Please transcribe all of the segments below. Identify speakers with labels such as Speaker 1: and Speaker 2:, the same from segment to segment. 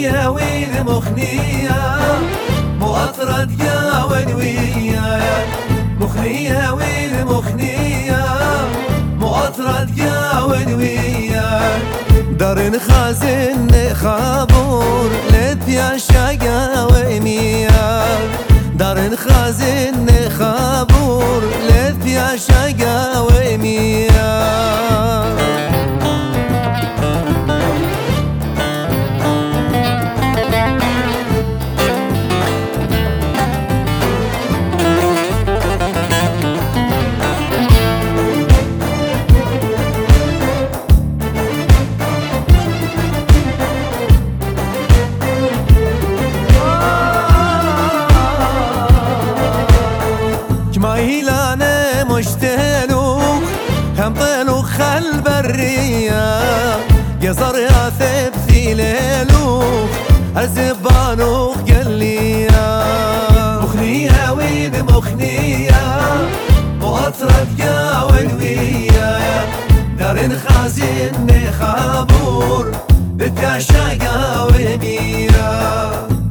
Speaker 1: مخنية وين مخنية مؤطرد يا ونوية مخنية وين مخنية مؤطرد يا ونوية دار خازن خابور لت يا شقا ومية دار خازن خابور لت يا شقا ومية جمايلانا مشتلوخ هم طلوخ البرية قصر يا ثبثي ليلوخ الزبانوخ قلية مخنية وين مخنية مؤطرد يا ونوية دار خازن خابور بتا شقا وميرة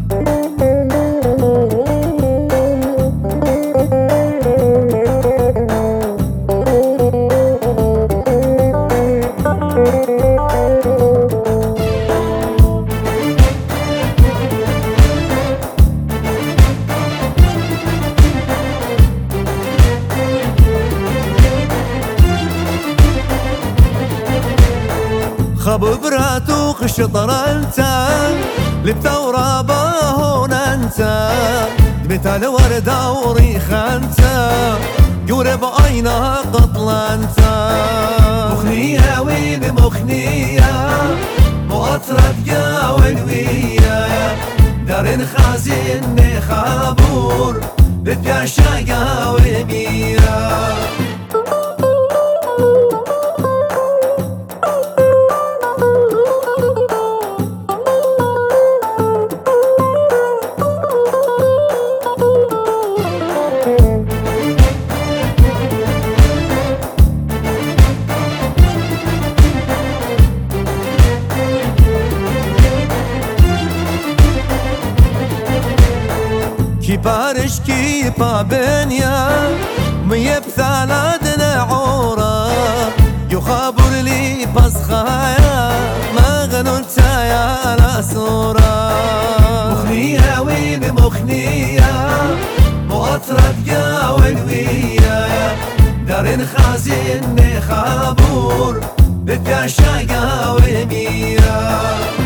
Speaker 1: خب براتوخ شطر انت لبثورة باهون انت دمت الوردة وريخ انت قرب عينها قطل انت مخنية وين مخنية مؤطرد يا ونوية دار خازن خابور بتا شقا وميرة كبارش كيبا بنيا ميب ثالثنا عورا يخابر لي بصخايا ما غنوت يا ناسورا مخنية وين مخنية مؤطرد يا ونوية دار خازن خابور بتا شقا وميرة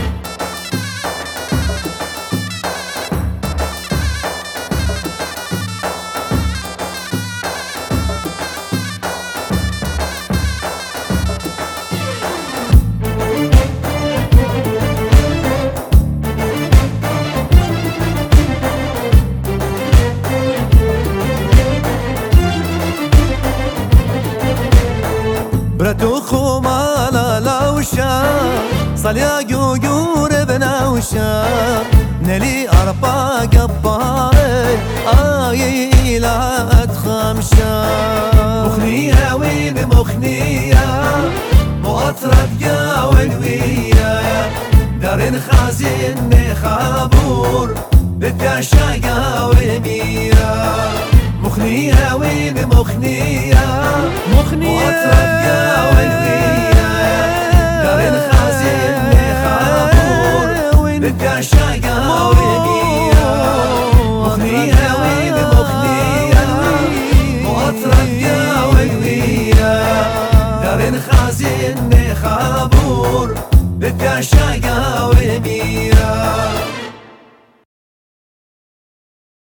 Speaker 1: برتوخو مالا لوشا صليا جوجور بنوشا نلي أربا قباري آي لا أتخمشا مخنية وين مخنية مؤطرد يا ونوية دار خازن خابور بتا شقا وميرة مخنية وين مخنية مؤطرد يا ونوية دار خازن خابور بتا شقا وميرة مخنية وين مخنية مؤطرد يا ونوية دار خازن خابور بتا شقا